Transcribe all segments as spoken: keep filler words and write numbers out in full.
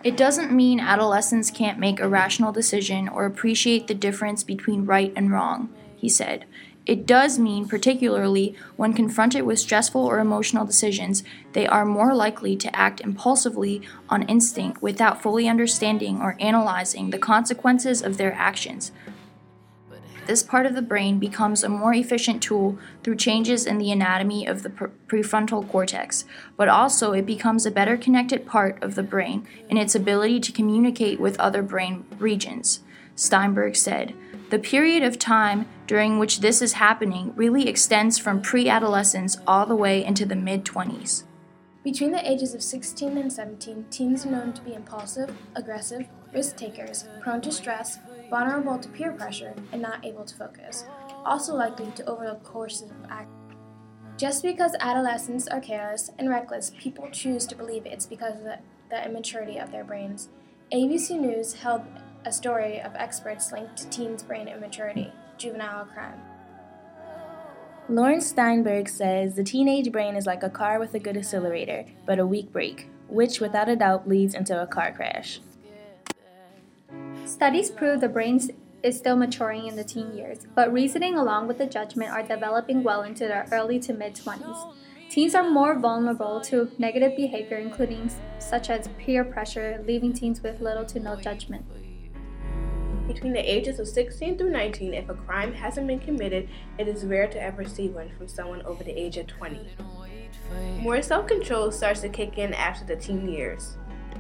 It doesn't mean adolescents can't make a rational decision or appreciate the difference between right and wrong, he said. It does mean, particularly when confronted with stressful or emotional decisions, they are more likely to act impulsively on instinct without fully understanding or analyzing the consequences of their actions. This part of the brain becomes a more efficient tool through changes in the anatomy of the prefrontal cortex, but also it becomes a better connected part of the brain in its ability to communicate with other brain regions. Steinberg said, "The period of time during which this is happening really extends from pre-adolescence all the way into the mid-twenties." Between the ages of sixteen and seventeen, teens are known to be impulsive, aggressive, risk-takers, prone to stress, vulnerable to peer pressure, and not able to focus, also likely to overlook courses of action. Just because adolescents are careless and reckless, people choose to believe it's because of the, the immaturity of their brains. A B C News held a story of experts linked to teens' brain immaturity, juvenile crime. Lawrence Steinberg says the teenage brain is like a car with a good accelerator, but a weak brake, which without a doubt leads into a car crash. Studies prove the brain is still maturing in the teen years, but reasoning along with the judgment are developing well into their early to mid-twenties. Teens are more vulnerable to negative behavior, including such as peer pressure, leaving teens with little to no judgment. Between the ages of sixteen through nineteen, if a crime hasn't been committed, it is rare to ever see one from someone over the age of twenty. More self-control starts to kick in after the teen years.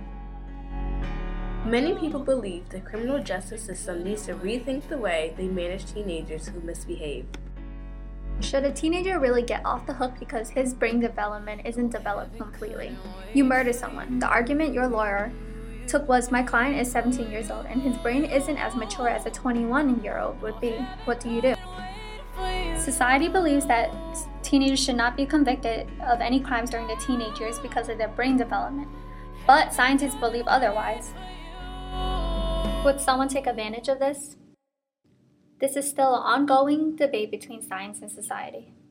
Many people believe the criminal justice system needs to rethink the way they manage teenagers who misbehave. Should a teenager really get off the hook because his brain development isn't developed completely? You murder someone. The argument your lawyer took was, my client is seventeen years old and his brain isn't as mature as a twenty-one-year-old would be. What do you do? Society believes that teenagers should not be convicted of any crimes during the teenage years because of their brain development. But scientists believe otherwise. Would someone take advantage of this? This is still an ongoing debate between science and society.